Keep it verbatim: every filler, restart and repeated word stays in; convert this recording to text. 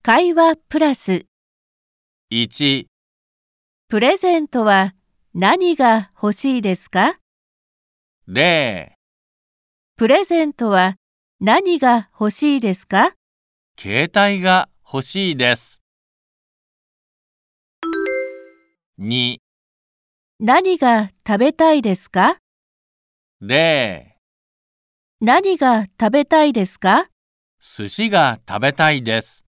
会話プラスいち、 プレゼントは何が欲しいですか？ ゼロ、 プレゼントは何が欲しいですか？ 携帯が欲しいです。に、 何が食べたいですか？ ゼロ、 何が食べたいですか？ 寿司が食べたいです。